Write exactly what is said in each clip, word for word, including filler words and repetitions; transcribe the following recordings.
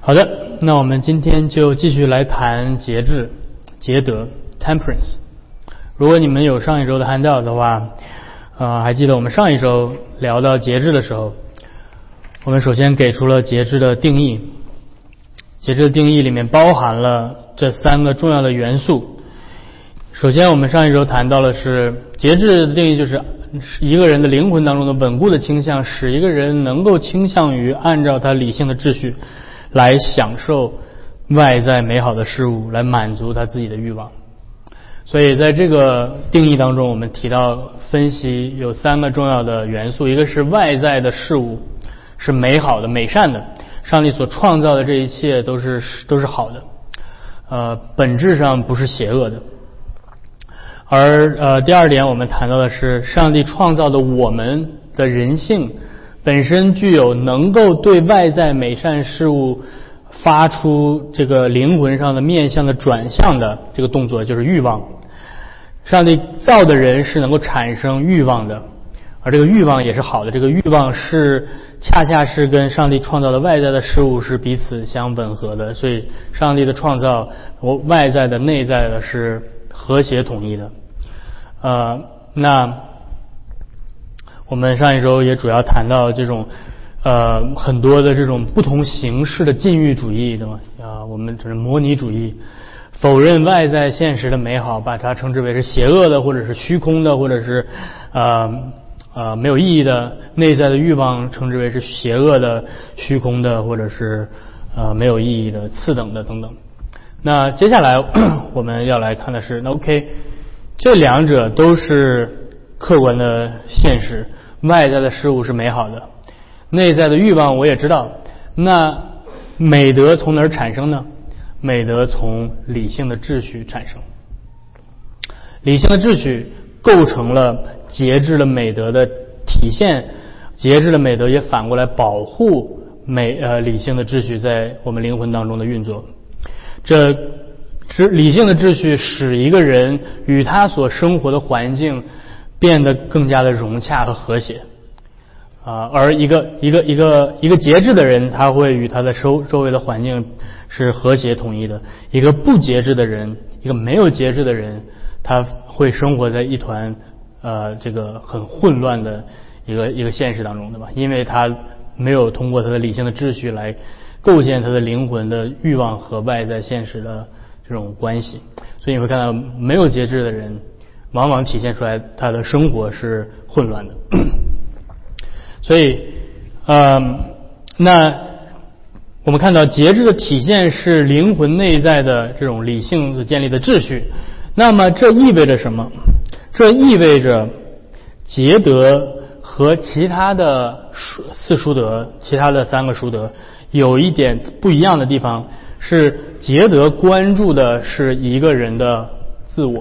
好的，那我们今天就继续来谈节制、节德 （temperance）。如果你们有上一周的handout的话，呃，还记得我们上一周聊到节制的时候，我们首先给出了节制的定义。节制的定义里面包含了这三个重要的元素。首先，我们上一周谈到了是节制的定义，就是一个人的灵魂当中的稳固的倾向，使一个人能够倾向于按照他理性的秩序来享受外在美好的事物，来满足他自己的欲望。所以在这个定义当中，我们提到分析有三个重要的元素，一个是外在的事物是美好的、美善的，上帝所创造的这一切都是都是好的，呃，本质上不是邪恶的。而呃，第二点我们谈到的是上帝创造的我们的人性本身具有能够对外在美善事物发出这个灵魂上的面向的转向的这个动作，就是欲望。上帝造的人是能够产生欲望的，而这个欲望也是好的，这个欲望是恰恰是跟上帝创造的外在的事物是彼此相吻合的，所以上帝的创造外在的内在的是和谐统一的。呃，那我们上一周也主要谈到这种呃很多的这种不同形式的禁欲主义，对吗？啊，我们只是模拟主义，否认外在现实的美好，把它称之为是邪恶的，或者是虚空的，或者是呃呃没有意义的；内在的欲望称之为是邪恶的、虚空的，或者是呃没有意义的、次等的等等。那接下来我们要来看的是，那 OK， 这两者都是客观的现实，外在的事物是美好的，内在的欲望我也知道。那美德从哪儿产生呢？美德从理性的秩序产生。理性的秩序构成了节制的美德的体现，节制的美德也反过来保护美呃理性的秩序在我们灵魂当中的运作。这理性的秩序使一个人与他所生活的环境变得更加的融洽和和谐啊，而一个一个一个一个节制的人，他会与他的周周围的环境是和谐统一的；一个不节制的人，一个没有节制的人，他会生活在一团呃这个很混乱的一个一个现实当中，对吧？因为他没有通过他的理性的秩序来构建他的灵魂的欲望和外在现实的这种关系，所以你会看到没有节制的人往往体现出来他的生活是混乱的。所以呃那我们看到节制的体现是灵魂内在的这种理性所建立的秩序。那么这意味着什么？这意味着节德和其他的四书德，其他的三个书德有一点不一样的地方，是节德关注的是一个人的自我，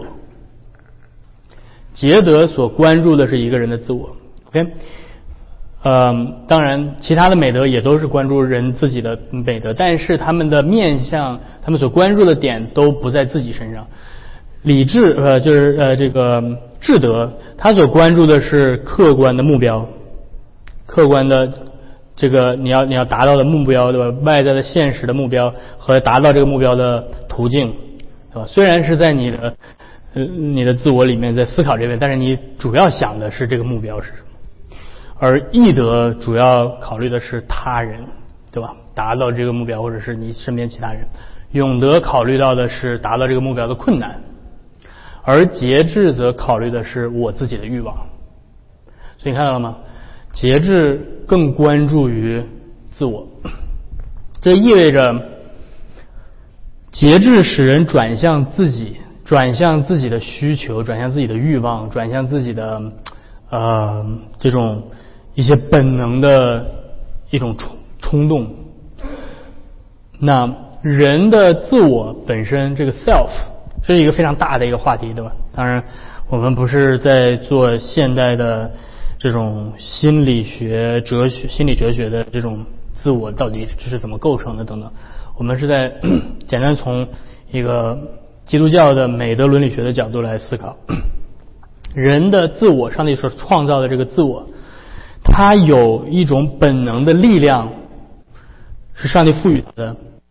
节德所关注的是一个人的自我。 OK， 呃，当然其他的美德也都是关注人自己的美德，但是他们的面向，他们所关注的点都不在自己身上。理智呃就是呃这个智德，他所关注的是客观的目标，客观的这个你要你要达到的目标，对吧？外在的现实的目标和达到这个目标的途径，对吧？虽然是在你的呃你的自我里面在思考这边，但是你主要想的是这个目标是什么。而义德主要考虑的是他人，对吧？达到这个目标或者是你身边其他人。勇德考虑到的是达到这个目标的困难，而节制则考虑的是我自己的欲望。所以你看到了吗？节制更关注于自我，这意味着节制使人转向自己，转向自己的需求，转向自己的欲望，转向自己的呃这种一些本能的一种冲冲动。那人的自我本身这个 self 这是一个非常大的一个话题，对吧？当然我们不是在做现代的这种心理学哲学心理哲学的这种自我到底是怎么构成的等等，我们是在简单从一个基督教的美德伦理学的角度来思考人的自我，上帝所创造的这个自我，它有一种本能的力量是上帝赋予的，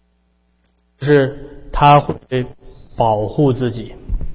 就是他会保护自己，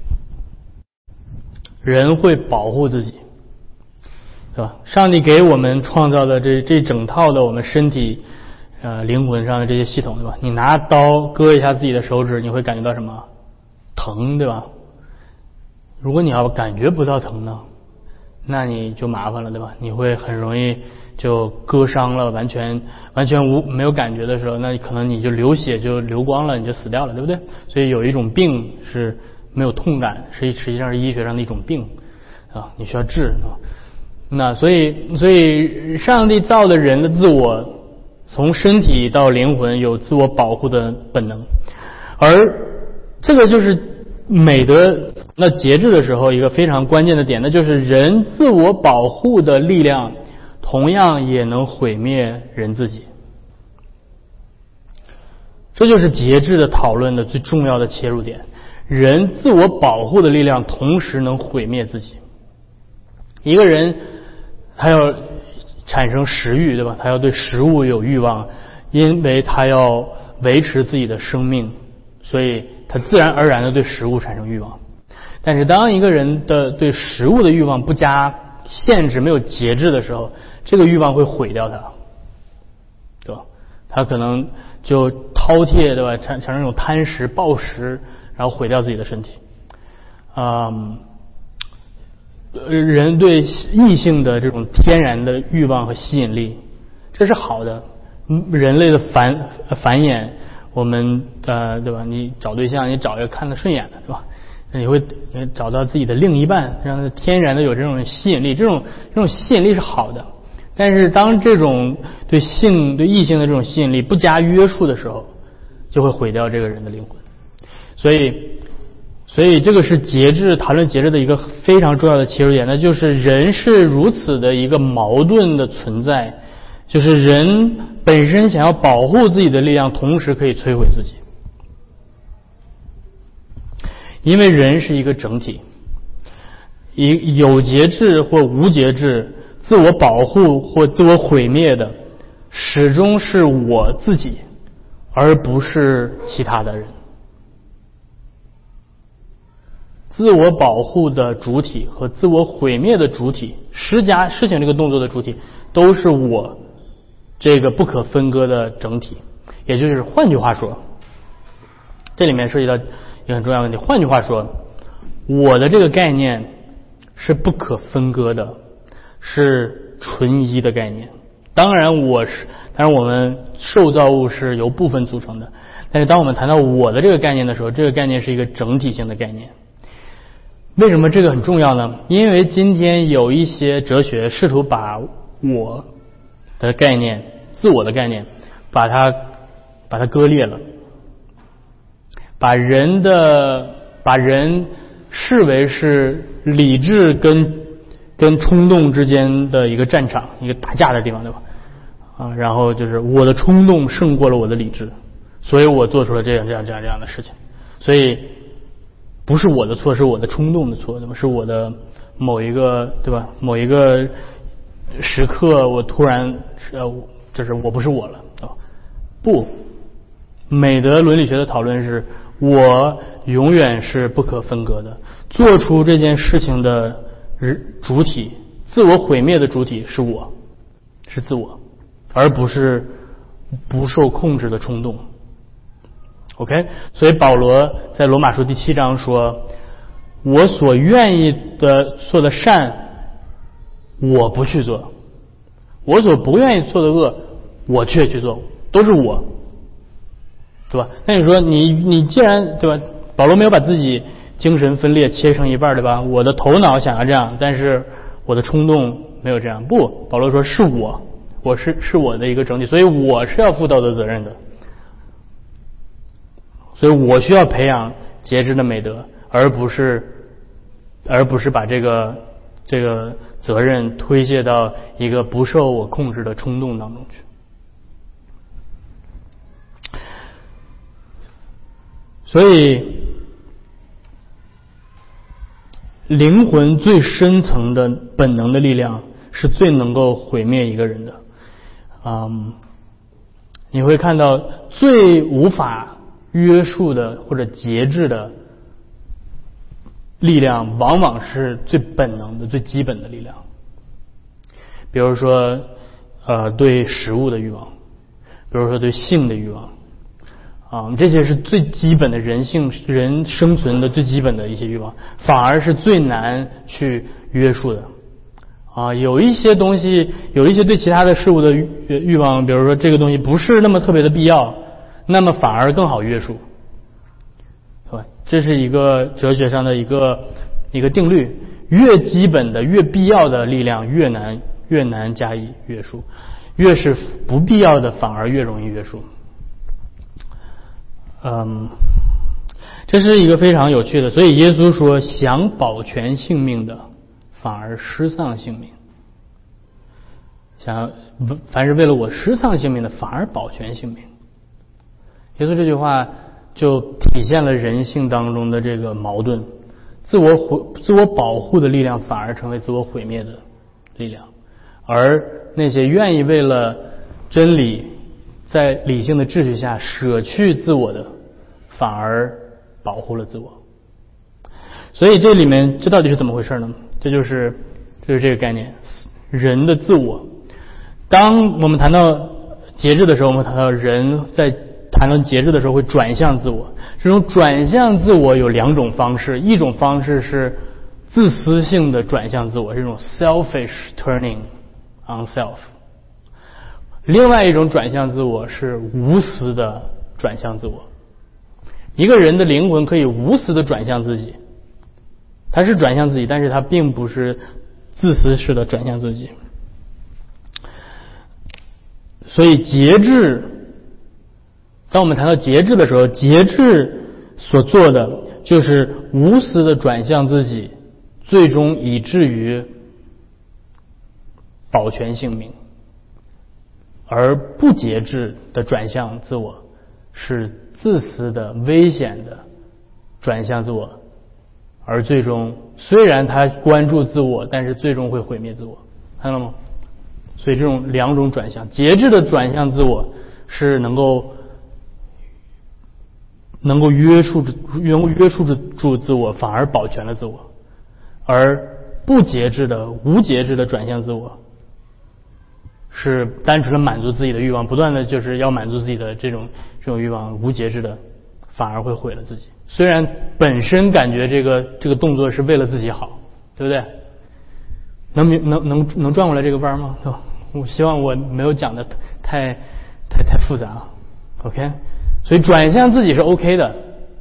人会保护自己，对吧？上帝给我们创造的这这整套的我们身体呃灵魂上的这些系统，对吧？你拿刀割一下自己的手指，你会感觉到什么？疼，对吧？如果你要感觉不到疼呢，那你就麻烦了，对吧？你会很容易就割伤了，完全完全无没有感觉的时候，那可能你就流血就流光了，你就死掉了，对不对？所以有一种病是没有痛感，实实际上是医学上的一种病啊，你需要治啊。那所以所以上帝造的人的自我，从身体到灵魂有自我保护的本能，而这个就是美德那节制的时候一个非常关键的点，那就是人自我保护的力量同样也能毁灭人自己。这就是节制的讨论的最重要的切入点，人自我保护的力量同时能毁灭自己。一个人他要产生食欲，对吧？他要对食物有欲望，因为他要维持自己的生命，所以他自然而然的对食物产生欲望。但是当一个人的对食物的欲望不加限制，没有节制的时候，这个欲望会毁掉他，对吧？他可能就饕餮，对吧？产产生一种贪食暴食，然后毁掉自己的身体。嗯，人对异性的这种天然的欲望和吸引力，这是好的。人类的繁繁衍，我们呃，对吧？你找对象，你找一个看得顺眼的，对吧？你会找到自己的另一半，让他天然的有这种吸引力，这种这种吸引力是好的。但是当这种对性对异性的这种吸引力不加约束的时候，就会毁掉这个人的灵魂。所以所以这个是节制，谈论节制的一个非常重要的切入点，那就是人是如此的一个矛盾的存在，就是人本身想要保护自己的力量，同时可以摧毁自己。因为人是一个整体，有节制或无节制，自我保护或自我毁灭的，始终是我自己，而不是其他的人。自我保护的主体和自我毁灭的主体，施加施行这个动作的主体，都是我这个不可分割的整体。也就是换句话说，这里面涉及到一个很重要的问题。换句话说，我的这个概念是不可分割的，是纯一的概念。当然我是，当然我们受造物是由部分组成的，但是当我们谈到我的这个概念的时候，这个概念是一个整体性的概念。为什么这个很重要呢？因为今天有一些哲学试图把我的概念、自我的概念，把它把它割裂了，把人的把人视为是理智跟跟冲动之间的一个战场，一个打架的地方，对吧？啊，然后就是我的冲动胜过了我的理智，所以我做出了这样这样这样这样的事情，所以不是我的错，是我的冲动的错，对吧？是我的某一个，对吧？某一个时刻，我突然呃，就是我不是我了啊！不，美德伦理学的讨论是，我永远是不可分割的。做出这件事情的主体，自我毁灭的主体是我，是自我，而不是不受控制的冲动。OK， 所以保罗在罗马书第七章说，我所愿意的做的善我不去做，我所不愿意做的恶我却去做，都是我，对吧？那你说你你既然，对吧？保罗没有把自己精神分裂切成一半，对吧？我的头脑想要这样，但是我的冲动没有这样。不，保罗说是我，我是是我的一个整体，所以我是要负道德责任的。所以我需要培养节制的美德，而不是而不是把这个这个责任推卸到一个不受我控制的冲动当中去。所以灵魂最深层的本能的力量是最能够毁灭一个人的。嗯，你会看到最无法约束的或者节制的力量，往往是最本能的、最基本的力量。比如说，呃，对食物的欲望，比如说对性的欲望，啊，这些是最基本的人性、人生存的最基本的一些欲望，反而是最难去约束的。啊，有一些东西，有一些对其他的事物的欲欲望，比如说这个东西不是那么特别的必要，那么反而更好约束，对吧？这是一个哲学上的一个一个定律，越基本的、越必要的力量越难越难加以约束，越是不必要的反而越容易约束。嗯，这是一个非常有趣的，所以耶稣说，想保全性命的反而失丧性命，想凡是为了我失丧性命的反而保全性命。耶稣这句话就体现了人性当中的这个矛盾，自我毁自我保护的力量反而成为自我毁灭的力量，而那些愿意为了真理在理性的秩序下舍去自我的，反而保护了自我。所以这里面这到底是怎么回事呢？这就是就是这个概念，人的自我。当我们谈到节制的时候，我们谈到人在谈到节制的时候会转向自我。这种转向自我有两种方式，一种方式是自私性的转向自我，这种 selfish turning on self。另外一种转向自我是无私的转向自我。一个人的灵魂可以无私的转向自己，他是转向自己，但是他并不是自私式的转向自己。所以节制，当我们谈到节制的时候，节制所做的就是无私的转向自己，最终以至于保全性命。而不节制的转向自我是自私的、危险的转向自我，而最终虽然他关注自我，但是最终会毁灭自我，看到了吗？所以这种两种转向，节制的转向自我是能够能够约束住约束住自我，反而保全了自我；而不节制的、无节制的转向自我，是单纯的满足自己的欲望，不断的就是要满足自己的这种这种欲望，无节制的反而会毁了自己。虽然本身感觉这个这个动作是为了自己好，对不对？能能能能转过来这个弯吗？我希望我没有讲的太太太复杂 ，OK？ 所以转向自己是 OK 的，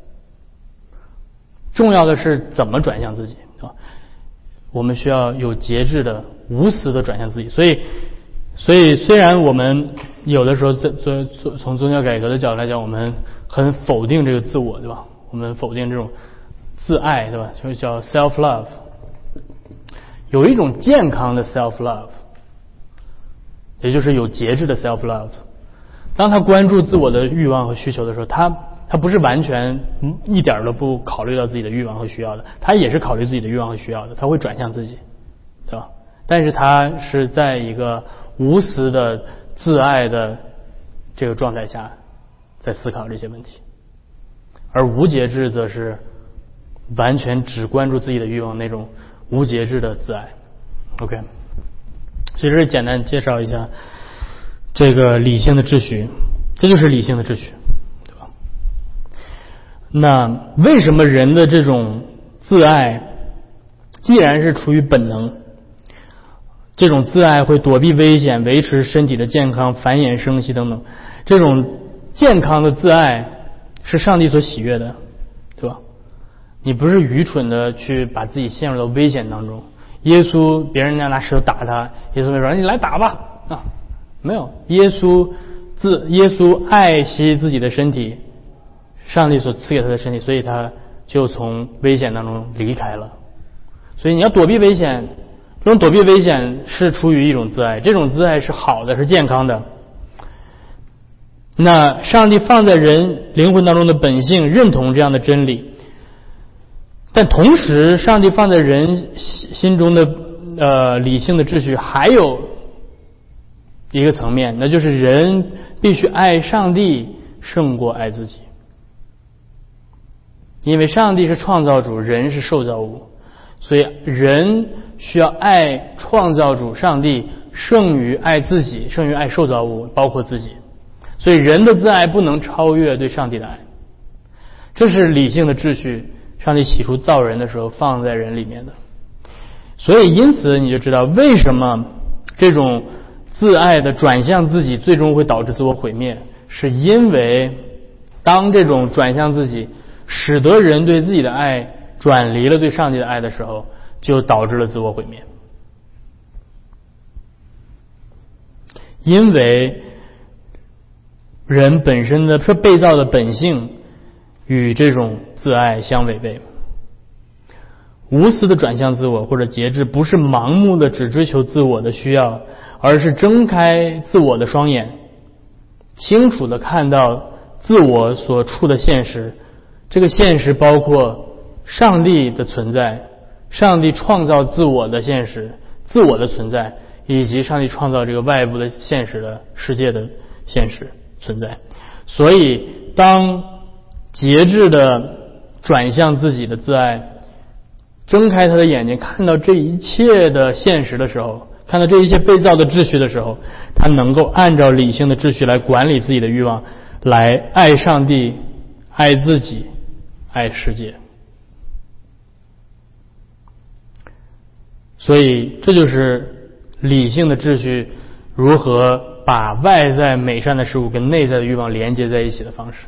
重要的是怎么转向自己啊？我们需要有节制的、无私的转向自己。所以，所以虽然我们有的时候在做从宗教改革的角度来讲，我们很否定这个自我，对吧？我们否定这种自爱，对吧？就叫 self love。有一种健康的 self love， 也就是有节制的 self love。当他关注自我的欲望和需求的时候，他他不是完全一点都不考虑到自己的欲望和需要的，他也是考虑自己的欲望和需要的，他会转向自己，对吧？但是他是在一个无私的自爱的这个状态下在思考这些问题，而无节制则是完全只关注自己的欲望，那种无节制的自爱。 OK， 所以这是简单介绍一下这个理性的秩序，这就是理性的秩序，对吧？那为什么人的这种自爱既然是出于本能，这种自爱会躲避危险，维持身体的健康，繁衍生息等等，这种健康的自爱是上帝所喜悦的，对吧？你不是愚蠢的去把自己陷入到危险当中。耶稣别人家拿石头打他，耶稣没说你来打吧啊，没有。耶稣自耶稣爱惜自己的身体，上帝所赐给他的身体，所以他就从危险当中离开了。所以你要躲避危险，这种躲避危险是出于一种自爱，这种自爱是好的，是健康的。那上帝放在人灵魂当中的本性认同这样的真理，但同时上帝放在人心中的呃理性的秩序还有一个层面，那就是人必须爱上帝胜过爱自己。 因为上帝是创造主，人是受造物，所以人需要爱创造主上帝胜于爱自己，胜于爱受造物，包括自己。所以人的自爱不能超越对上帝的爱，这是理性的秩序，上帝起初造人的时候放在人里面的。所以因此你就知道为什么这种自爱的转向自己最终会导致自我毁灭，是因为当这种转向自己使得人对自己的爱转离了对上帝的爱的时候，就导致了自我毁灭。因为人本身的被造的本性与这种自爱相违背。无私的转向自我或者节制，不是盲目的只追求自我的需要，而是睁开自我的双眼，清楚的看到自我所处的现实。这个现实包括上帝的存在，上帝创造自我的现实，自我的存在，以及上帝创造这个外部的现实的世界的现实存在。所以当节制的转向自己的自爱，睁开他的眼睛看到这一切的现实的时候，看到这一切被造的秩序的时候，他能够按照理性的秩序来管理自己的欲望，来爱上帝，爱自己，爱世界。所以这就是理性的秩序如何把外在美善的事物跟内在的欲望连接在一起的方式。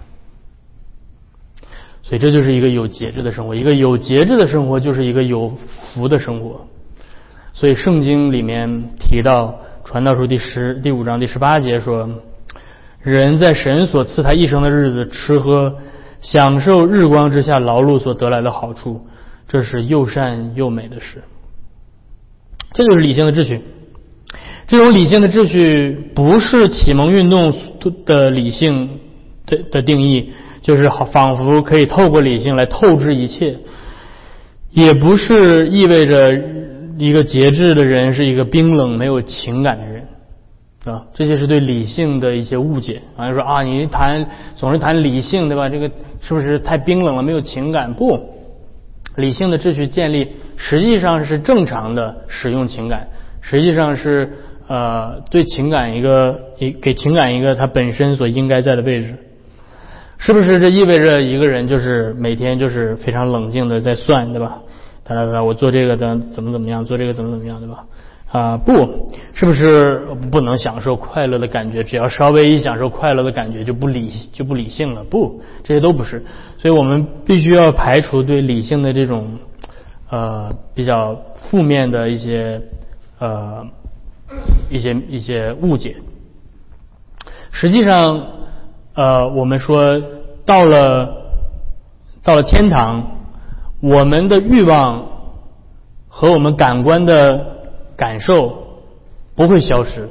所以这就是一个有节制的生活，一个有节制的生活就是一个有福的生活。所以圣经里面提到传道书第十第五章第十八节说，人在神所赐他一生的日子吃喝，享受日光之下劳碌所得来的好处，这是又善又美的事。这就是理性的秩序。这种理性的秩序不是启蒙运动的理性 的, 的定义，就是仿佛可以透过理性来透支一切，也不是意味着一个节制的人是一个冰冷没有情感的人啊，这些是对理性的一些误解。好像说啊，你谈总是谈理性，对吧？这个是不是太冰冷了，没有情感？不，理性的秩序建立实际上是正常的使用情感，实际上是呃对情感一个给情感一个它本身所应该在的位置。是不是这意味着一个人就是每天就是非常冷静的在算，对吧？哒哒哒，我做这个的怎么怎么样，做这个怎么怎么样，对吧？啊、呃，不，是不是不能享受快乐的感觉？只要稍微一享受快乐的感觉就不理就不理性了？不，这些都不是。所以我们必须要排除对理性的这种呃比较负面的一些呃一些一些误解。实际上。呃，我们说到了到了天堂，我们的欲望和我们感官的感受不会消失，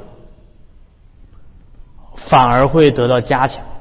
反而会得到加强。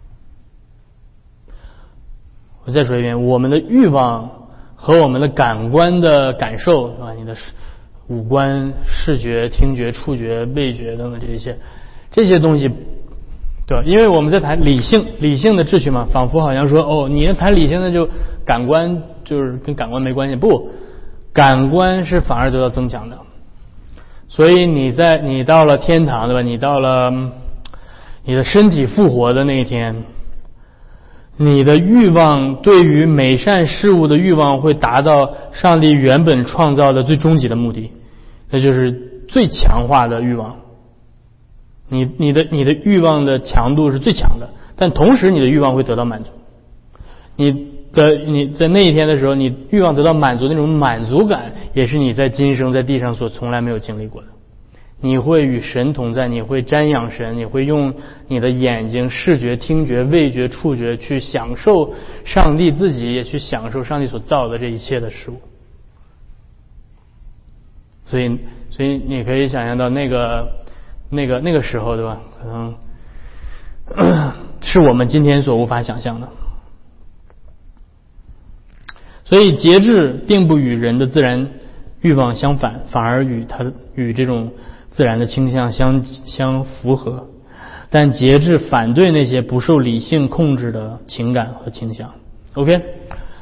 我再说一遍，我们的欲望和我们的感官的感受，是吧？你的五官、视觉、听觉、触觉、味觉等等这些这些东西。对吧？因为我们在谈理性理性的秩序嘛，仿佛好像说哦，你要谈理性的就感官就是跟感官没关系。不，感官是反而得到增强的。所以你在你到了天堂，对吧？你到了你的身体复活的那一天，你的欲望对于美善事物的欲望会达到上帝原本创造的最终极的目的，那就是最强化的欲望。你你的你的欲望的强度是最强的，但同时你的欲望会得到满足。你的你在那一天的时候，你欲望得到满足，那种满足感也是你在今生在地上所从来没有经历过的。你会与神同在，你会瞻仰神，你会用你的眼睛、视觉、听觉、味觉、触觉去享受上帝自己，也去享受上帝所造的这一切的事物。所以所以你可以想象到那个那个那个时候，对吧？可能是我们今天所无法想象的。所以节制并不与人的自然欲望相反，反而与它与这种自然的倾向相相符合。但节制反对那些不受理性控制的情感和倾向。OK，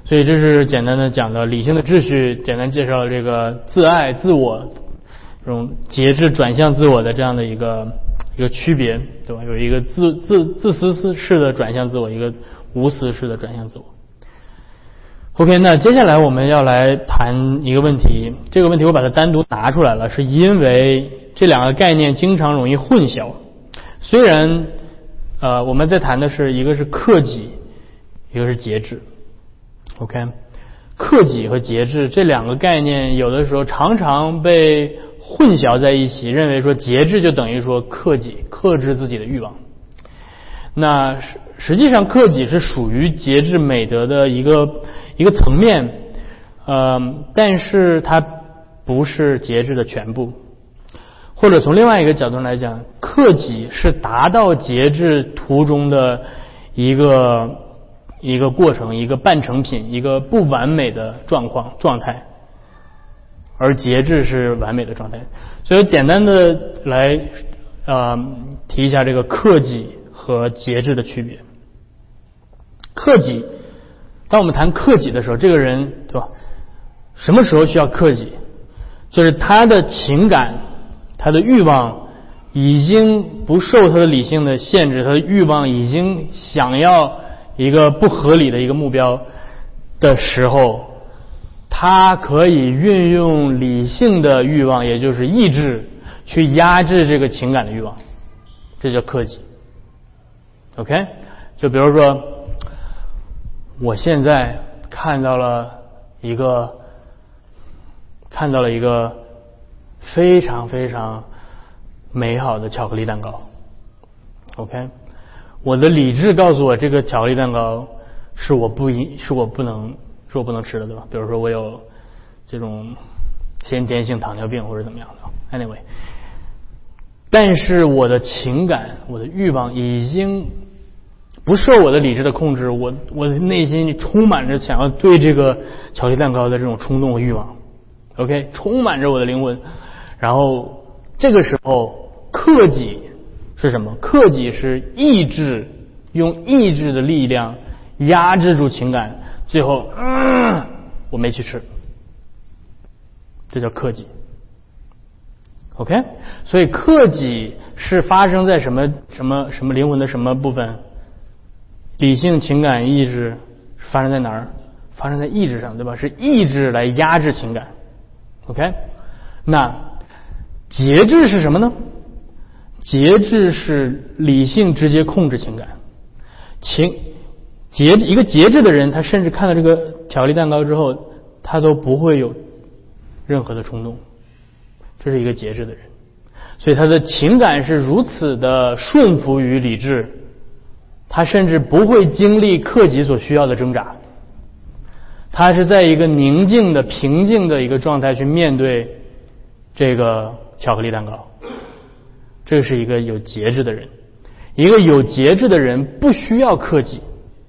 所以这是简单的讲的理性的秩序，简单介绍了这个自爱、自我这种节制转向自我的这样的一个一个区别，对吧？有一个自自自私式的转向自我，一个无私式的转向自我。OK， 那接下来我们要来谈一个问题，这个问题我把它单独拿出来了，是因为这两个概念经常容易混淆。虽然呃我们在谈的是一个是克己，一个是节制。OK， 克己和节制这两个概念有的时候常常被混淆在一起，认为说节制就等于说克己，克制自己的欲望。那实际上克己是属于节制美德的一个一个层面，呃，但是它不是节制的全部。或者从另外一个角度来讲，克己是达到节制途中的一个一个过程，一个半成品，一个不完美的状况状态，而节制是完美的状态。所以简单的来呃提一下这个克己和节制的区别。克己，当我们谈克己的时候，这个人对吧？什么时候需要克己？就是他的情感，他的欲望已经不受他的理性的限制，他的欲望已经想要一个不合理的一个目标的时候，他可以运用理性的欲望，也就是意志，去压制这个情感的欲望，这叫克己。OK， 就比如说，我现在看到了一个看到了一个非常非常美好的巧克力蛋糕。OK， 我的理智告诉我这个巧克力蛋糕是我不应是我不能是我不能吃的，对吧？比如说我有这种先天性糖尿病或者怎么样的 ，anyway， 但是我的情感、我的欲望已经不受我的理智的控制，我我的内心充满着想要对这个巧克力蛋糕的这种冲动和欲望 ，OK， 充满着我的灵魂。然后这个时候克己是什么？克己是意志，用意志的力量压制住情感，最后、呃、我没去吃，这叫克己。OK， 所以克己是发生在什么什么什么灵魂的什么部分？理性、情感、意志发生在哪儿？发生在意志上，对吧？是意志来压制情感。OK， 那节制是什么呢？节制是理性直接控制情感。情节一个节制的人，他甚至看到这个巧克力蛋糕之后，他都不会有任何的冲动。这是一个节制的人，所以他的情感是如此的顺服于理智。他甚至不会经历克己所需要的挣扎，他是在一个宁静的、平静的一个状态去面对这个巧克力蛋糕。这是一个有节制的人，一个有节制的人不需要克己，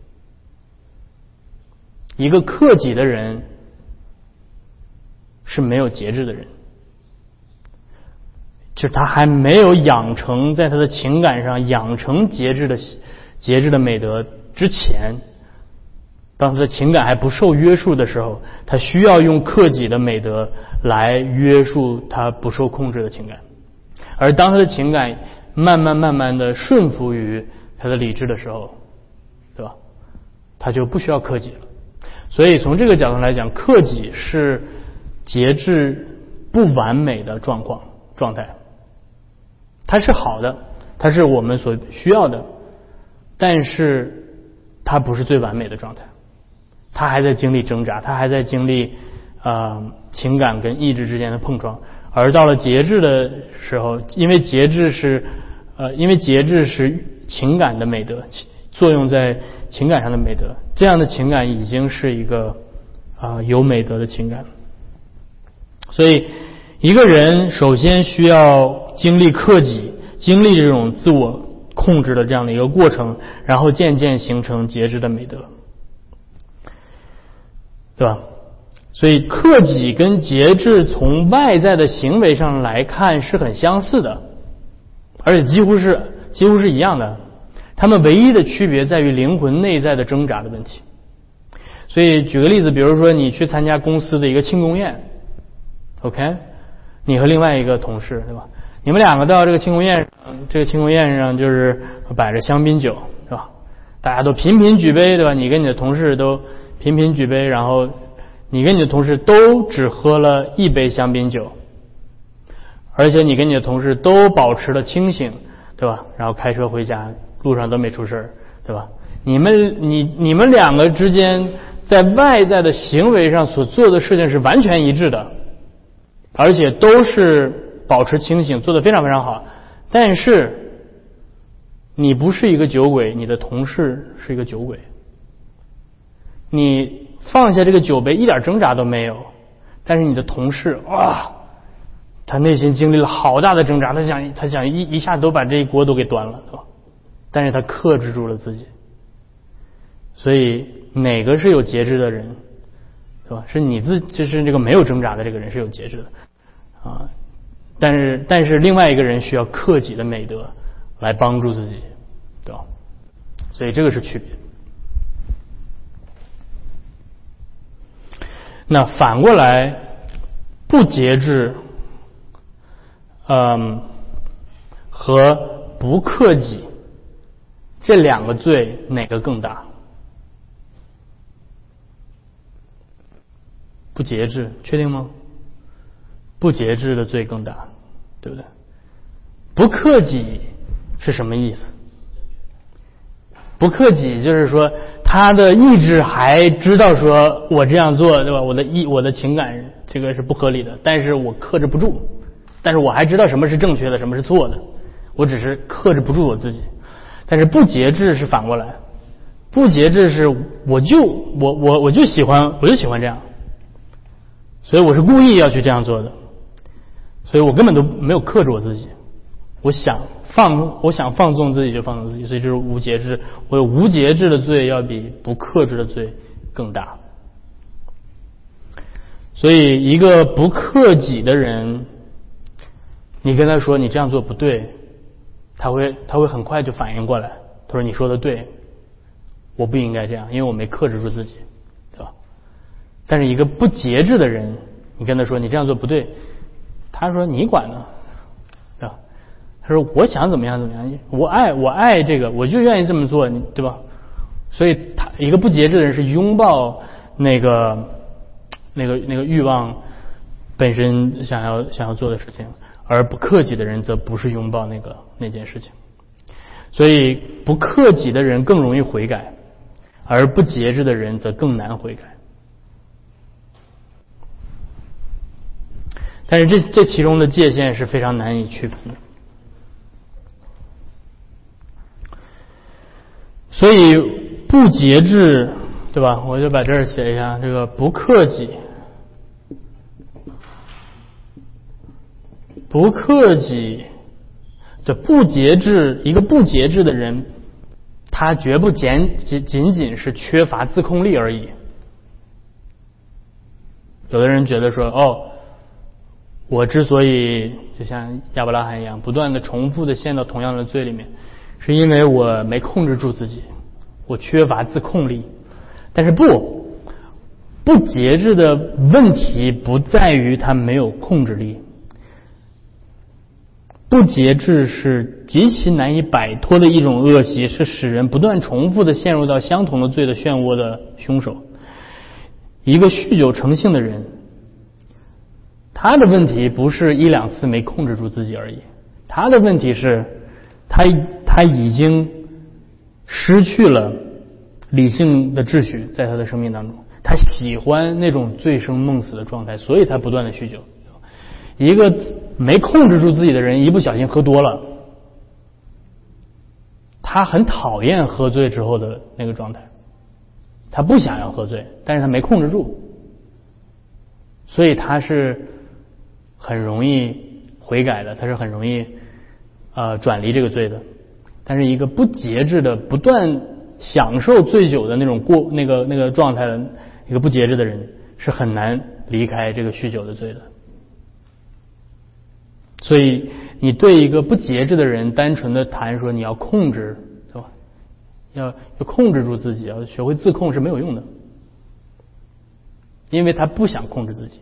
一个克己的人是没有节制的人，就是他还没有养成在他的情感上养成节制的节制的美德之前，当他的情感还不受约束的时候，他需要用克己的美德来约束他不受控制的情感。而当他的情感慢慢慢慢的顺服于他的理智的时候，对吧？他就不需要克己了。所以从这个角度来讲，克己是节制不完美的状况状态，它是好的，它是我们所需要的，但是它不是最完美的状态，它还在经历挣扎，它还在经历呃情感跟意志之间的碰撞。而到了节制的时候，因为节制是呃因为节制是情感的美德，作用在情感上的美德，这样的情感已经是一个啊、呃、有美德的情感。所以一个人首先需要经历克己，经历这种自我控制的这样的一个过程，然后渐渐形成节制的美德，对吧？所以克己跟节制从外在的行为上来看是很相似的，而且几乎是几乎是一样的，他们唯一的区别在于灵魂内在的挣扎的问题。 所以举个例子，比如说你去参加公司的一个庆功宴 ，OK， 你和另外一个同事，对吧？你们两个到这个庆功宴上，这个庆功宴上就是摆着香槟酒，对吧？大家都频频举杯，对吧？你跟你的同事都频频举杯，然后你跟你的同事都只喝了一杯香槟酒，而且你跟你的同事都保持了清醒，对吧？然后开车回家，路上都没出事，对吧？你们你你们两个之间在外在的行为上所做的事情是完全一致的，而且都是保持清醒，做得非常非常好。但是你不是一个酒鬼，你的同事是一个酒鬼。你放下这个酒杯一点挣扎都没有，但是你的同事哇，他内心经历了好大的挣扎，他想他想一一下都把这一锅都给端了，对吧？但是他克制住了自己。所以哪个是有节制的人，对吧？是你自就是这个没有挣扎的这个人是有节制的啊，但是但是另外一个人需要克己的美德来帮助自己，对吧？所以这个是区别。那反过来，不节制，嗯，和不克己这两个罪哪个更大？不节制，确定吗？不节制的罪更大，对不对？不克己是什么意思？不克己就是说他的意志还知道说我这样做，对吧？我的意我的情感这个是不合理的，但是我克制不住，但是我还知道什么是正确的，什么是错的，我只是克制不住我自己。但是不节制是反过来，不节制是我就我我我就喜欢我就喜欢这样，所以我是故意要去这样做的，所以我根本都没有克制我自己，我想放我想放纵自己就放纵自己，所以这是无节制。我有无节制的罪要比不克制的罪更大。所以一个不克己的人，你跟他说你这样做不对，他会他会很快就反应过来，他说你说的对，我不应该这样，因为我没克制住自己，对吧？但是一个不节制的人，你跟他说你这样做不对，他说你管呢，对吧？他说我想怎么样怎么样，我爱我爱这个，我就愿意这么做，你对吧？所以他一个不节制的人是拥抱那个那个那个欲望本身想要想要做的事情，而不克己的人则不是拥抱那个那件事情。所以不克己的人更容易悔改，而不节制的人则更难悔改。但是这这其中的界限是非常难以区分的。所以不节制，对吧？我就把这儿写一下，这个不克己，不克己，这不节制，一个不节制的人，他绝不仅仅仅仅是缺乏自控力而已。有的人觉得说，哦，我之所以就像亚伯拉罕一样，不断的重复的陷到同样的罪里面，是因为我没控制住自己，我缺乏自控力。但是不，不节制的问题不在于他没有控制力，不节制是极其难以摆脱的一种恶习，是使人不断重复的陷入到相同的罪的漩涡的凶手。一个酗酒成性的人，他的问题不是一两次没控制住自己而已，他的问题是他他已经失去了理性的秩序，在他的生命当中，他喜欢那种醉生梦死的状态，所以他不断的酗酒。一个没控制住自己的人，一不小心喝多了，他很讨厌喝醉之后的那个状态，他不想要喝醉，但是他没控制住，所以他是很容易悔改的，他是很容易呃转离这个罪的。但是一个不节制的，不断享受醉酒的那种过那个那个状态的一个不节制的人，是很难离开这个酗酒的罪的。所以你对一个不节制的人单纯的谈说你要控制，对吧？要要控制住自己，要学会自控是没有用的。 因为他不想控制自己，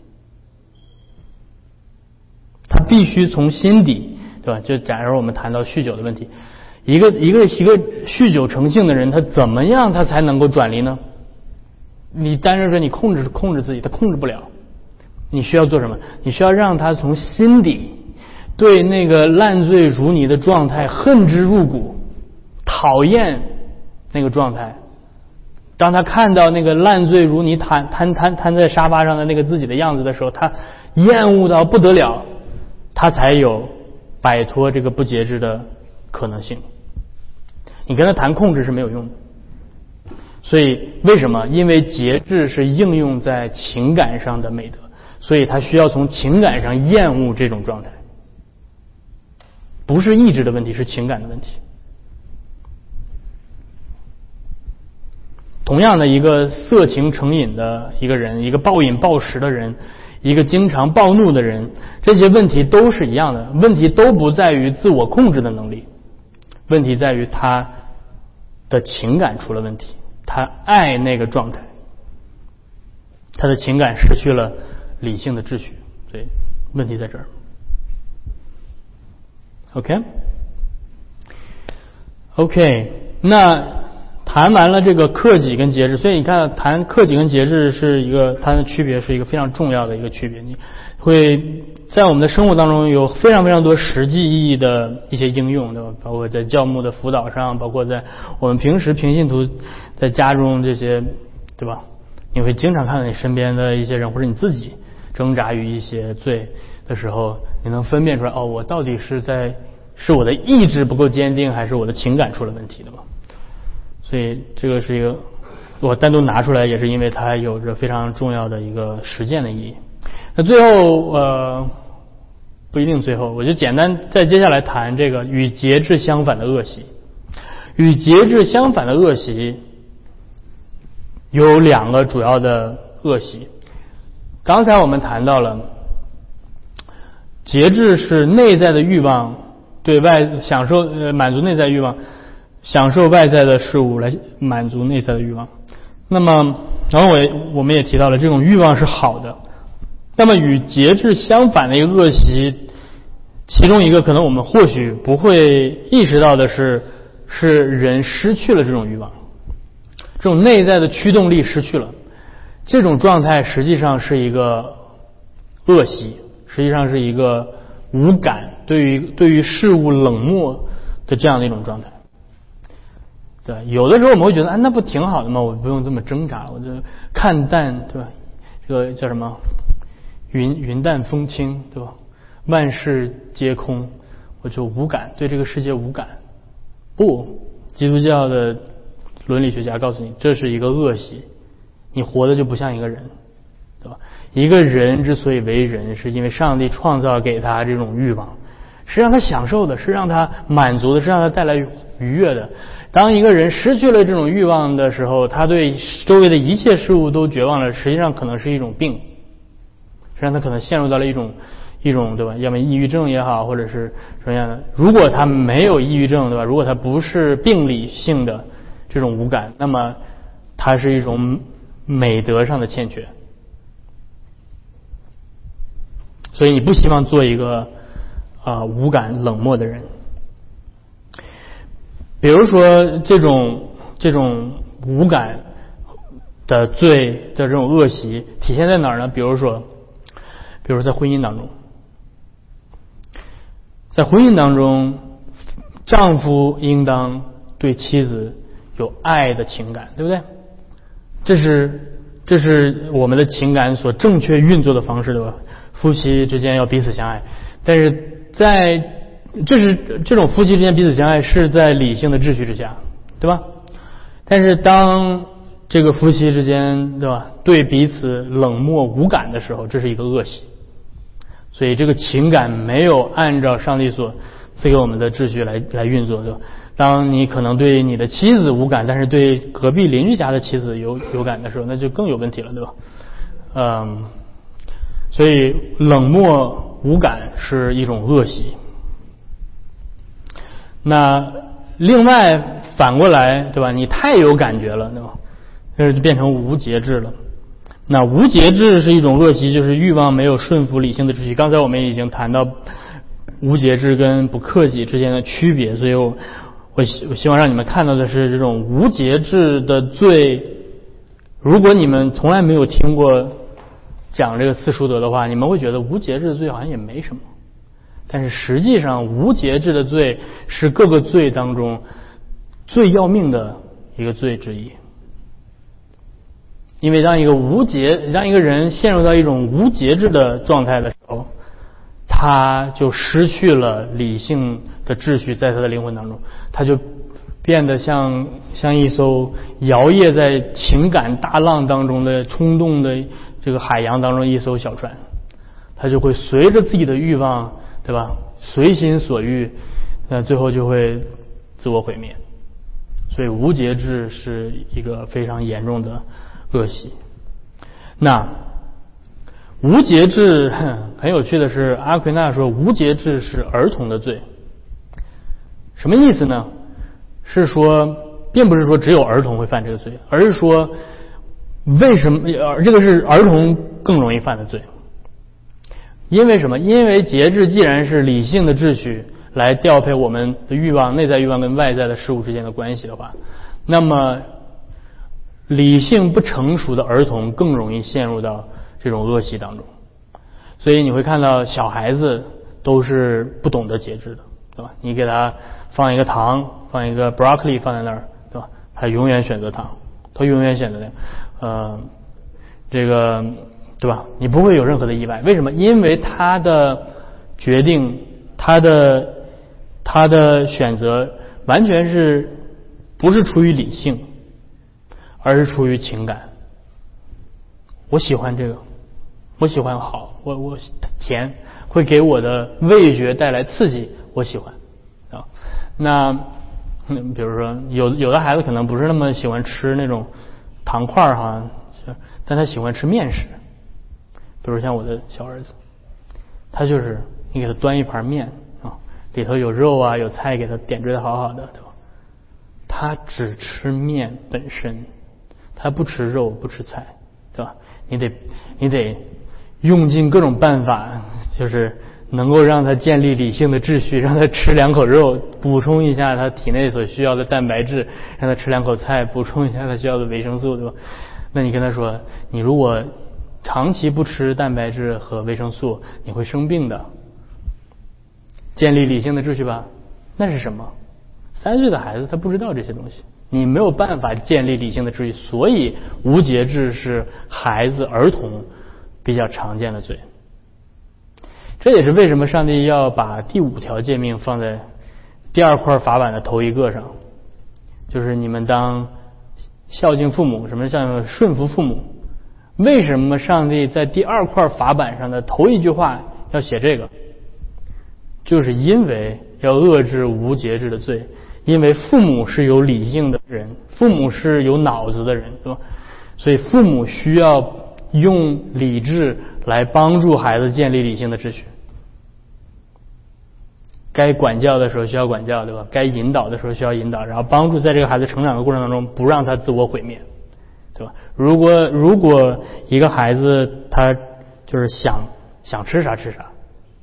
他必须从心底，对吧？就假如我们谈到酗酒的问题，一个一个一个酗酒成性的人，他怎么样他才能够转离呢？你单是说你控制控制自己，他控制不了。你需要做什么？你需要让他从心底对那个烂醉如泥的状态恨之入骨，讨厌那个状态。当他看到那个烂醉如泥瘫瘫瘫瘫在沙发上的那个自己的样子的时候，他厌恶到不得了，他才有摆脱这个不节制的可能性。你跟他谈控制是没有用的。所以为什么？因为节制是应用在情感上的美德，所以他需要从情感上厌恶这种状态，不是意志的问题，是情感的问题。同样的，一个色情成瘾的一个人，一个暴饮暴食的人，一个经常暴怒的人，这些问题都是一样的，问题都不在于自我控制的能力，问题在于他的情感出了问题，他爱那个状态，他的情感失去了理性的秩序，所以问题在这儿。OK， OK， 那谈完了这个克己跟节制，所以你看，谈克己跟节制是一个它的区别，是一个非常重要的一个区别。你会在我们的生活当中有非常非常多实际意义的一些应用，对吧？包括在教牧的辅导上，包括在我们平时平信徒在家中这些，对吧？你会经常看到你身边的一些人，或者你自己挣扎于一些罪的时候，你能分辨出来，哦，我到底是在是我的意志不够坚定，还是我的情感出了问题的吧？所以这个是一个我单独拿出来，也是因为它有着非常重要的一个实践的意义。那最后呃不一定最后，我就简单再接下来谈这个与节制相反的恶习。与节制相反的恶习有两个主要的恶习。刚才我们谈到了节制是内在的欲望对外享受呃满足内在欲望，享受外在的事物来满足内在的欲望。那么然后我也我们也提到了这种欲望是好的。那么与节制相反的一个恶习，其中一个可能我们或许不会意识到的是是人失去了这种欲望，这种内在的驱动力失去了，这种状态实际上是一个恶习，实际上是一个无感，对于对于事物冷漠的这样的一种状态。对，有的时候我们会觉得，啊，那不挺好的吗？我不用这么挣扎，我就看淡，对吧？这个叫什么？云云淡风轻，对吧？万事皆空，我就无感，对这个世界无感。不，基督教的伦理学家告诉你，这是一个恶习，你活的就不像一个人，对吧？一个人之所以为人，是因为上帝创造给他这种欲望，是让他享受的，是让他满足的，是让他带来愉悦的。当一个人失去了这种欲望的时候，他对周围的一切事物都绝望了，实际上可能是一种病，实际上他可能陷入到了一种一种对吧，要么抑郁症也好，或者是什么样的。如果他没有抑郁症，对吧？如果他不是病理性的这种无感，那么它是一种美德上的欠缺。所以你不希望做一个啊、呃、无感冷漠的人。比如说这种这种无感的罪的这种恶习体现在哪儿呢？比如说比如说在婚姻当中，在婚姻当中，丈夫应当对妻子有爱的情感，对不对？这是这是我们的情感所正确运作的方式，对吧？夫妻之间要彼此相爱，但是在这是这种夫妻之间彼此相爱是在理性的秩序之下，对吧？但是当这个夫妻之间，对吧，对彼此冷漠无感的时候，这是一个恶习。所以这个情感没有按照上帝所赐给我们的秩序来来运作，对吧？当你可能对你的妻子无感，但是对隔壁邻居家的妻子有有感的时候，那就更有问题了，对吧？嗯，所以冷漠无感是一种恶习。那另外反过来，对吧？你太有感觉了，对吧？这就变成无节制了。 那无节制是一种恶习，就是欲望没有顺服理性的秩序。刚才我们已经谈到无节制跟不克己之间的区别，所以我我希我希望让你们看到的是这种无节制的罪。如果你们从来没有听过讲这个四书德的话，你们会觉得无节制的罪好像也没什么。但是实际上，无节制的罪是各个罪当中最要命的一个罪之一。因为当一个无节，当一个人陷入到一种无节制的状态的时候，他就失去了理性的秩序，在他的灵魂当中，他就变得像像一艘摇曳在情感大浪当中的冲动的这个海洋当中一艘小船，他就会随着自己的欲望，对吧？随心所欲，那最后就会自我毁灭。所以无节制是一个非常严重的恶习。那无节制很有趣的是，阿奎那说无节制是儿童的罪。什么意思呢？是说并不是说只有儿童会犯这个罪，而是说为什么这个是儿童更容易犯的罪。因为什么？因为节制既然是理性的秩序来调配我们的欲望，内在欲望跟外在的事物之间的关系的话，那么理性不成熟的儿童更容易陷入到这种恶习当中。所以你会看到小孩子都是不懂得节制的，对吧？你给他放一个糖，放一个 broccoli 放在那儿，对吧？他永远选择糖，他永远选择那个呃这个对吧？你不会有任何的意外。为什么？因为他的决定，他的他的选择完全是不是出于理性，而是出于情感。我喜欢这个，我喜欢好，我我甜，会给我的味觉带来刺激，我喜欢啊。那比如说有有的孩子可能不是那么喜欢吃那种糖块哈，但他喜欢吃面食。比如像我的小儿子，他就是你给他端一盘面啊，里头有肉啊有菜，给他点缀的好好的，对吧？他只吃面本身，他不吃肉不吃菜，对吧？你得你得用尽各种办法，就是能够让他建立理性的秩序，让他吃两口肉，补充一下他体内所需要的蛋白质，让他吃两口菜，补充一下他需要的维生素，对吧？那你跟他说，你如果长期不吃蛋白质和维生素，你会生病的。建立理性的秩序吧，那是什么？三岁的孩子他不知道这些东西，你没有办法建立理性的秩序，所以无节制是孩子儿童比较常见的罪。这也是为什么上帝要把第五条诫命放在第二块法版的头一个上，就是你们当孝敬父母。什么叫顺服父母？为什么上帝在第二块法版上的头一句话要写这个？就是因为要遏制无节制的罪，因为父母是有理性的人，父母是有脑子的人，对吧？所以父母需要用理智来帮助孩子建立理性的秩序。该管教的时候需要管教，对吧？该引导的时候需要引导，然后帮助在这个孩子成长的过程当中不让他自我毁灭，对吧？如果如果一个孩子他就是想想吃啥吃啥，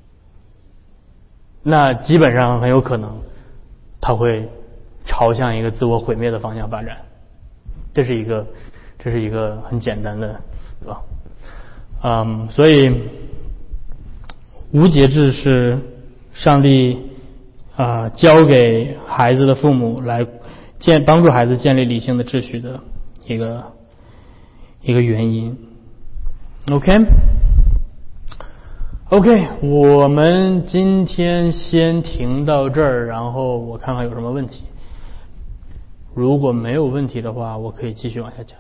那基本上很有可能他会朝向一个自我毁灭的方向发展。这是一个这是一个很简单的，对吧？嗯，所以无节制是上帝啊、呃、交给孩子的父母来建帮助孩子建立理性的秩序的一个一个原因。 OK OK 我们今天先停到这儿，然后我看看有什么问题。如果没有问题的话，我可以继续往下讲。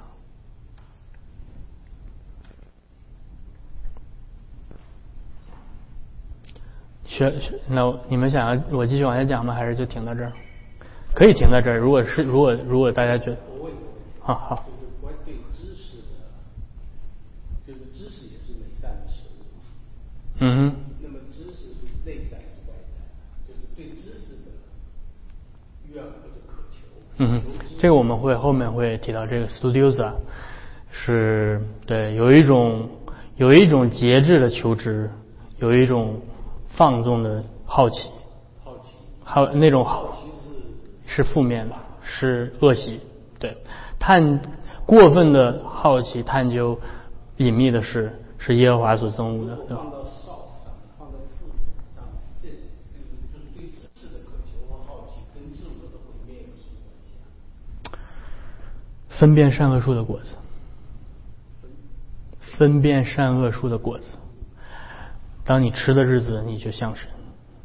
学那你们想要我继续往下讲吗？还是就停到这儿？可以停到这儿。如果是如果如果大家觉得啊好， 就是关对知识的，就是知识也是美善的事物。 嗯哼。 那么知识是内在是外在，就是对知识的愿或者渴求。 嗯哼，这个我们会后面会提到这个 Studiosa。 是对有一种有一种节制的求知，有一种放纵的好奇， 好奇， 还有那种好奇是是负面的，是恶习。对，探过分的好奇探究隐秘的事，是耶和华所憎恶的，对吧？ 放到少上，放在字上，这这个就是对知识的渴求和好奇，跟自我的毁灭有什么关系啊？ 分辨善恶树的果子，分辨善恶树的果子，当你吃的日子，你就像神，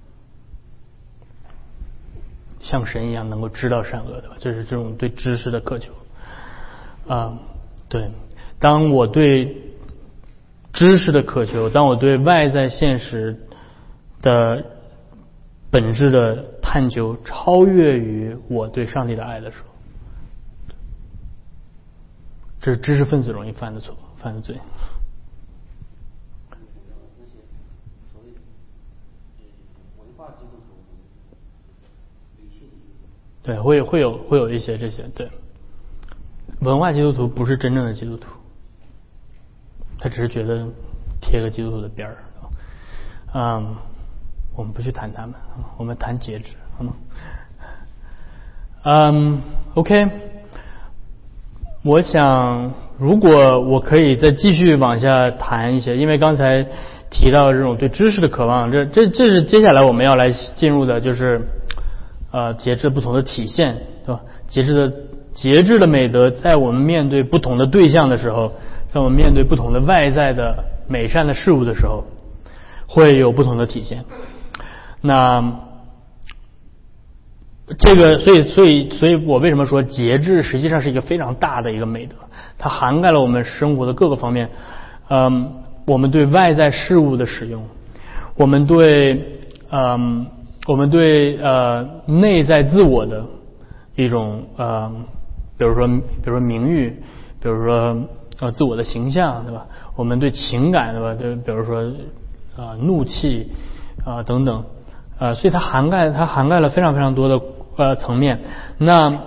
像神一样能够知道善恶，对吧？这是这种对知识的渴求啊、嗯。对，当我对知识的渴求，当我对外在现实的本质的探究超越于我对上帝的爱的时候，这是知识分子容易犯的错，犯的罪。对，会会有会有一些这些对，文化基督徒不是真正的基督徒，他只是觉得贴个基督徒的边儿。嗯，我们不去谈他们，我们谈节制，好吗？嗯 ，OK。我想，如果我可以再继续往下谈一些，因为刚才提到这种对知识的渴望，这这这是接下来我们要来进入的，就是呃节制不同的体现，对吧？节制的节制的美德，在我们面对不同的对象的时候，在我们面对不同的外在的美善的事物的时候，会有不同的体现。那这个，所以，所以，所以我为什么说节制实际上是一个非常大的一个美德？它涵盖了我们生活的各个方面。嗯，我们对外在事物的使用，我们对，嗯，我们对呃内在自我的一种呃，比如说，比如说名誉，比如说呃自我的形象，对吧？我们对情感，对吧？对，比如说呃怒气啊、呃、等等，呃，所以它涵盖它涵盖了非常非常多的。呃，层面，那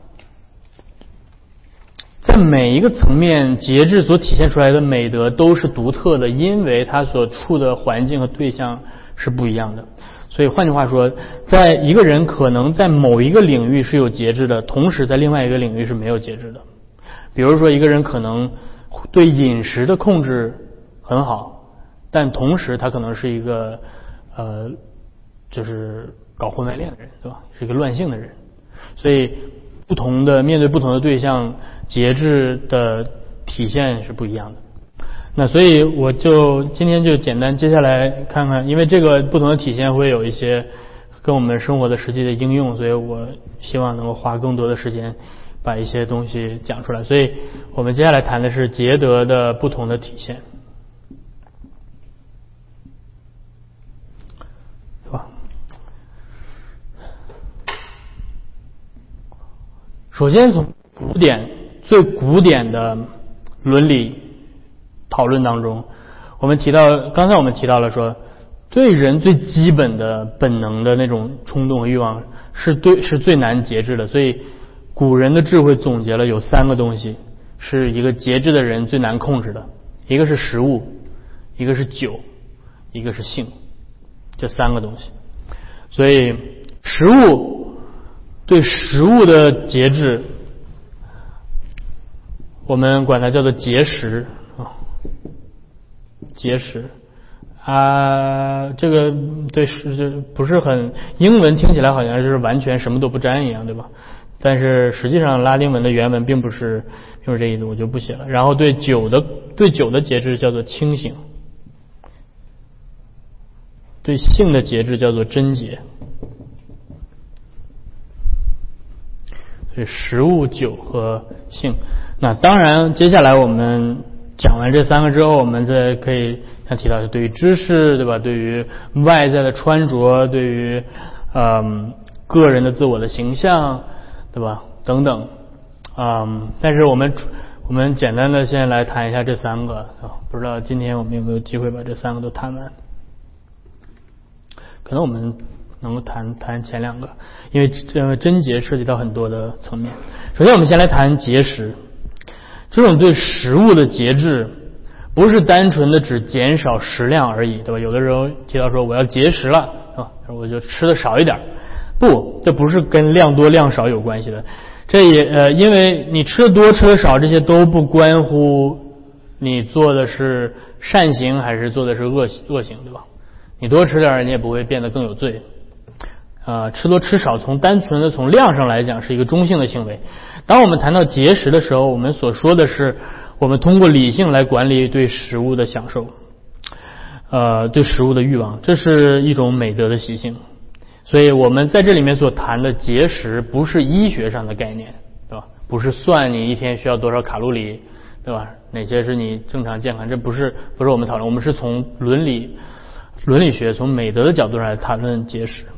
在每一个层面，节制所体现出来的美德都是独特的，因为它所处的环境和对象是不一样的。所以换句话说，在一个人可能在某一个领域是有节制的，同时在另外一个领域是没有节制的。比如说，一个人可能对饮食的控制很好，但同时他可能是一个呃，就是搞婚外恋的人，对吧？是一个乱性的人，所以不同的面对不同的对象，节制的体现是不一样的。那所以我就今天就简单接下来看看，因为这个不同的体现会有一些跟我们生活的实际的应用，所以我希望能够花更多的时间把一些东西讲出来。所以我们接下来谈的是节德的不同的体现。首先从古典最古典的伦理讨论当中，我们提到，刚才我们提到了说，对人最基本的本能的那种冲动和欲望是对是最难节制的，所以古人的智慧总结了有三个东西是一个节制的人最难控制的，一个是食物，一个是酒，一个是性，这三个东西。所以食物，对食物的节制，我们管它叫做节食啊，节食啊，这个对是不是很英文听起来好像是完全什么都不沾一样，对吧？但是实际上拉丁文的原文并不是并不是这意思，我就不写了。然后对酒的对酒的节制叫做清醒，对性的节制叫做贞洁。所以食物、酒和性。那当然接下来我们讲完这三个之后，我们再可以像提到对于知识，对吧？对于外在的穿着，对于嗯个人的自我的形象，对吧？等等。嗯，但是我们我们简单的先来谈一下这三个啊，不知道今天我们有没有机会把这三个都谈完？可能我们能够谈谈前两个，因为这贞洁涉及到很多的层面。首先我们先来谈节食。 这种对食物的节制不是单纯的只减少食量而已，对吧？有的时候提到说我要节食了，啊，我就吃的少一点，不，这不是跟量多量少有关系的。这也呃，因为你吃的多吃的少，这些都不关乎你做的是善行还是做的是恶恶行，对吧？你多吃点，你也不会变得更有罪。呃，吃多吃少，从单纯的从量上来讲是一个中性的行为。当我们谈到节食的时候，我们所说的是我们通过理性来管理对食物的享受，呃，对食物的欲望，这是一种美德的习性。所以我们在这里面所谈的节食不是医学上的概念，对吧？不是算你一天需要多少卡路里，对吧？哪些是你正常健康，这不是不是我们讨论，我们是从伦理伦理学从美德的角度上来谈论节食。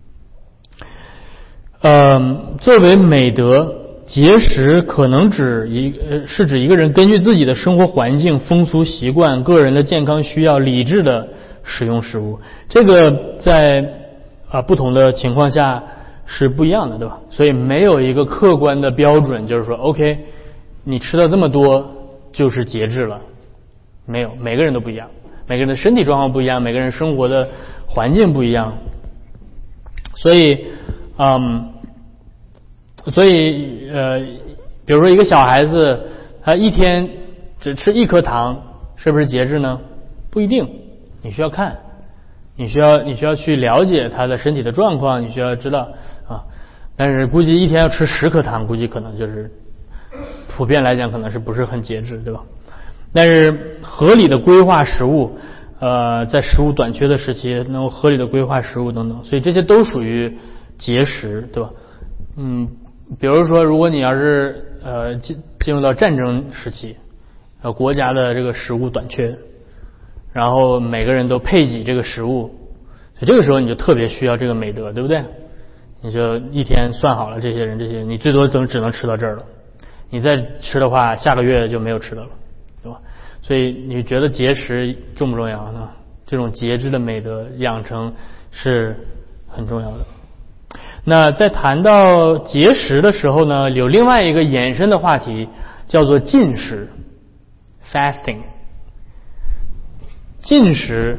呃，作为美德，节食可能指一呃是指一个人根据自己的生活环境、风俗习惯、个人的健康需要，理智的使用食物。这个在啊不同的情况下是不一样的，对吧？所以没有一个客观的标准，就是说 OK， 你吃到这么多就是节制了，没有，每个人都不一样，每个人的身体状况不一样，每个人生活的环境不一样，所以嗯。所以呃，比如说一个小孩子，他一天只吃一颗糖，是不是节制呢？不一定，你需要看，你需要你需要去了解他的身体的状况，你需要知道啊。但是估计一天要吃十颗糖，估计可能就是普遍来讲可能是不是很节制，对吧？但是合理的规划食物，呃，在食物短缺的时期能够合理的规划食物等等，所以这些都属于节食，对吧？嗯。比如说，如果你要是呃进进入到战争时期，呃国家的这个食物短缺，然后每个人都配给这个食物，所以这个时候你就特别需要这个美德，对不对？你就一天算好了，这些人这些人你最多等只能吃到这儿了，你再吃的话，下个月就没有吃的了，对吧？所以你觉得节食重不重要呢？这种节制的美德养成是很重要的。那在谈到节食的时候呢，有另外一个衍生的话题叫做禁食 fasting。 禁食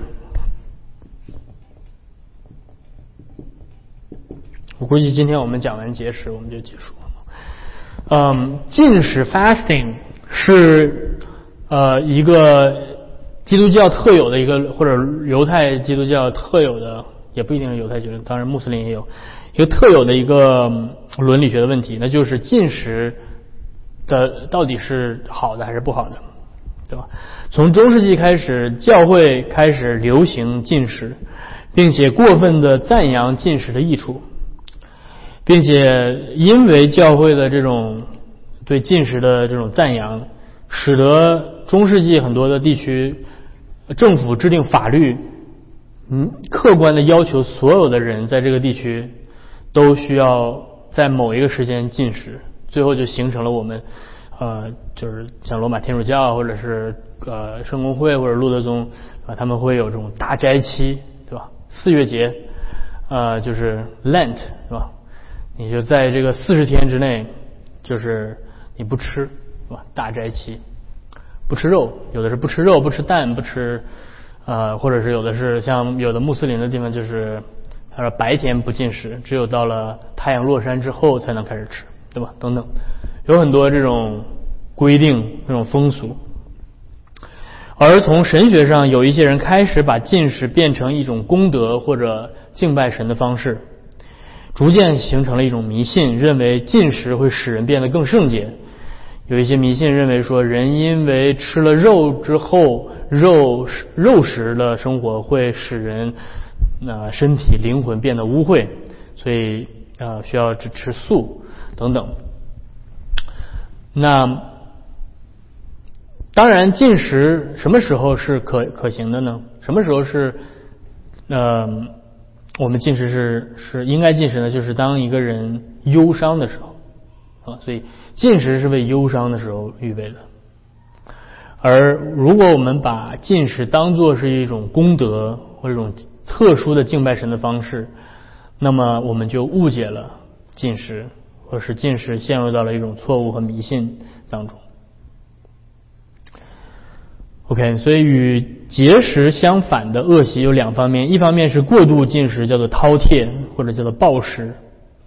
我估计今天我们讲完节食我们就结束了。嗯，禁食 fasting 是呃一个基督教特有的一个，或者犹太基督教特有的，也不一定是犹太基督教，当然穆斯林也有一个特有的一个伦理学的问题，那就是禁食的到底是好的还是不好的，对吧？从中世纪开始，教会开始流行禁食，并且过分的赞扬禁食的益处，并且因为教会的这种对禁食的这种赞扬，使得中世纪很多的地区政府制定法律，嗯，客观的要求所有的人在这个地区都需要在某一个时间禁食，最后就形成了我们呃，就是像罗马天主教或者是呃圣公会或者路德宗啊，他们会有这种大斋期，对吧？四月节，呃，就是 Lent， 对吧？你就在这个四十天之内，就是你不吃，对吧？大斋期，不吃肉，有的是不吃肉，不吃蛋，不吃呃，或者是有的是像有的穆斯林的地方就是。他说白天不进食，只有到了太阳落山之后才能开始吃，对吧？等等，有很多这种规定，这种风俗。而从神学上，有一些人开始把禁食变成一种功德或者敬拜神的方式，逐渐形成了一种迷信，认为禁食会使人变得更圣洁。有一些迷信认为说，人因为吃了肉之后，肉肉食的生活会使人那身体灵魂变得污秽，所以呃需要只吃素等等。那当然禁食什么时候是可可行的呢？什么时候是呃我们禁食是是应该禁食呢？就是当一个人忧伤的时候啊，所以禁食是为忧伤的时候预备的。而如果我们把禁食当作是一种功德或者一种特殊的敬拜神的方式，那么我们就误解了禁食，或是禁食陷入到了一种错误和迷信当中。 OK， 所以与节食相反的恶习有两方面，一方面是过度进食，叫做饕餮或者叫做暴食。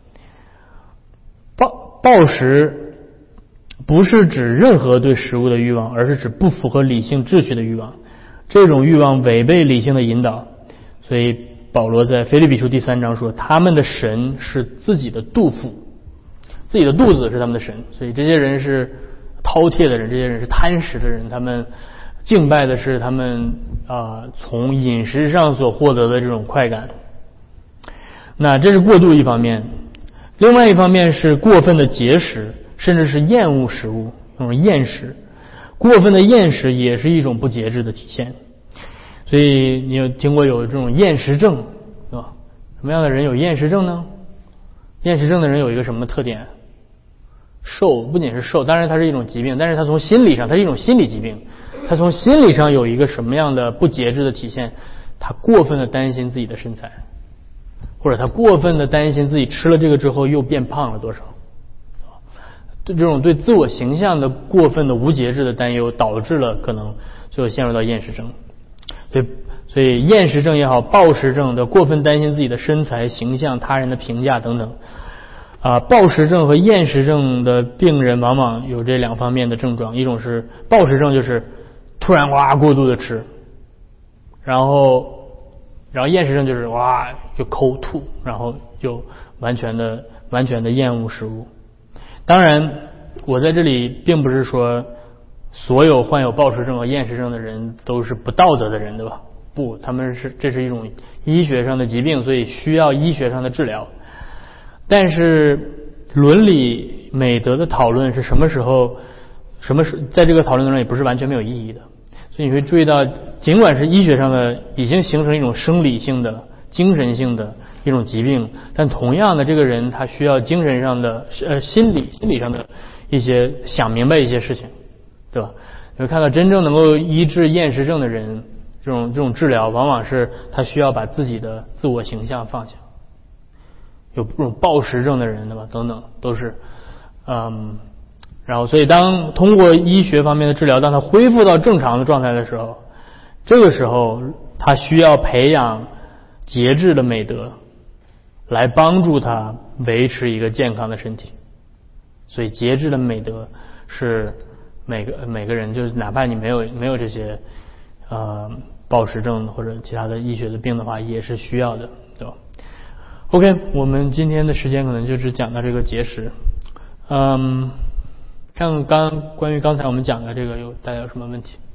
暴暴食不是指任何对食物的欲望，而是指不符合理性秩序的欲望。这种欲望违背理性的引导，所以保罗在腓立比书第三章说，他们的神是自己的肚腹，自己的肚子是他们的神。所以这些人是饕餮的人，这些人是贪食的人，他们敬拜的是他们啊、呃、从饮食上所获得的这种快感。那这是过度一方面，另外一方面是过分的节食，甚至是厌恶食物，那种厌食。过分的厌食也是一种不节制的体现。所以你有听过有这种厌食症，对吧？什么样的人有厌食症呢？厌食症的人有一个什么特点？瘦，不仅是瘦，当然它是一种疾病，但是它从心理上，它是一种心理疾病。它从心理上有一个什么样的不节制的体现？他过分的担心自己的身材，或者他过分的担心自己吃了这个之后又变胖了多少。对这种对自我形象的过分的无节制的担忧，导致了可能最后陷入到厌食症。所以，所以厌食症也好，暴食症的过分担心自己的身材、形象、他人的评价等等。啊，暴食症和厌食症的病人往往有这两方面的症状，一种是暴食症，就是突然哇过度的吃，然后，然后厌食症就是哇就抠吐，然后就完全的完全的厌恶食物。当然，我在这里并不是说所有患有暴食症和厌食症的人都是不道德的人，对吧？不，他们是这是一种医学上的疾病，所以需要医学上的治疗。但是伦理美德的讨论是什么时候？什么时在这个讨论当中也不是完全没有意义的。所以你会注意到，尽管是医学上的已经形成一种生理性的、精神性的一种疾病，但同样的，这个人他需要精神上的、呃心理心理上的一些想明白一些事情，对吧？你会看到真正能够医治厌食症的人，这种这种治疗往往是他需要把自己的自我形象放下。有这种暴食症的人，对吧？等等，都是，嗯，然后所以当通过医学方面的治疗，当他恢复到正常的状态的时候，这个时候他需要培养节制的美德，来帮助他维持一个健康的身体。所以节制的美德是每个每个人，就是哪怕你没有没有这些呃暴食症或者其他的医学的病的话，也是需要的，对吧？OK， 我们今天的时间可能就只讲到这个节食。嗯，像刚关于刚才我们讲的这个，有大家有什么问题？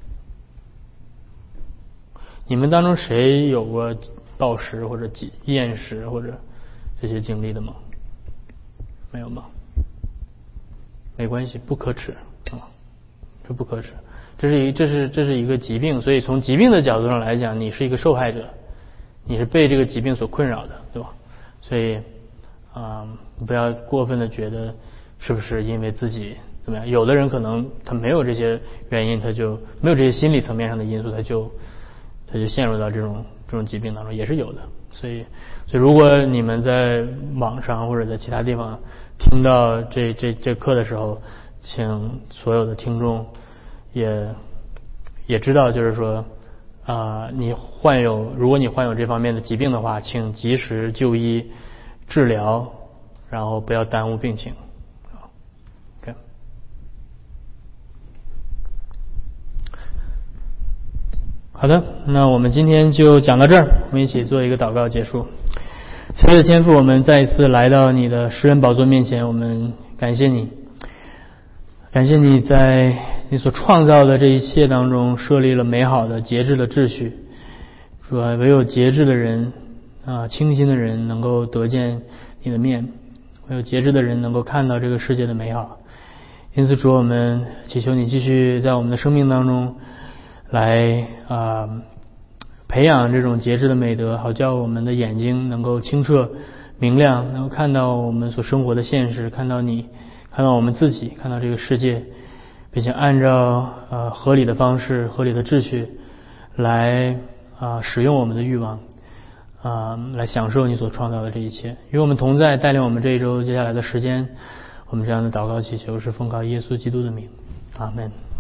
你们当中谁有过暴食或者厌食或者这些经历的吗？没有吗？没关系，不可耻啊，这不可耻，这是一这是这是一个疾病，所以从疾病的角度上来讲，你是一个受害者，你是被这个疾病所困扰的，对吧？所以啊、嗯，不要过分的觉得是不是因为自己怎么样？有的人可能他没有这些原因，他就没有这些心理层面上的因素，他就他就陷入到这种这种疾病当中，也是有的。所以，所以如果你们在网上或者在其他地方听到这这这课的时候，请所有的听众也也知道，就是说。啊、呃，你患有，如果你患有这方面的疾病的话，请及时就医治疗，然后不要耽误病情。OK， 好的，那我们今天就讲到这儿，我们一起做一个祷告结束。慈爱的天父，我们再一次来到你的施恩宝座面前，我们感谢你，感谢你在你所创造的这一切当中设立了美好的节制的秩序。主啊，唯有节制的人啊，清心的人能够得见你的面，唯有节制的人能够看到这个世界的美好。因此主，我们祈求你继续在我们的生命当中来啊培养这种节制的美德，好叫我们的眼睛能够清澈明亮，能够看到我们所生活的现实，看到你，看到我们自己，看到这个世界，并且按照呃合理的方式、合理的秩序来啊、呃、使用我们的欲望啊、呃，来享受你所创造的这一切。与我们同在，带领我们这一周接下来的时间。我们这样的祷告祈求是奉靠耶稣基督的名，阿们。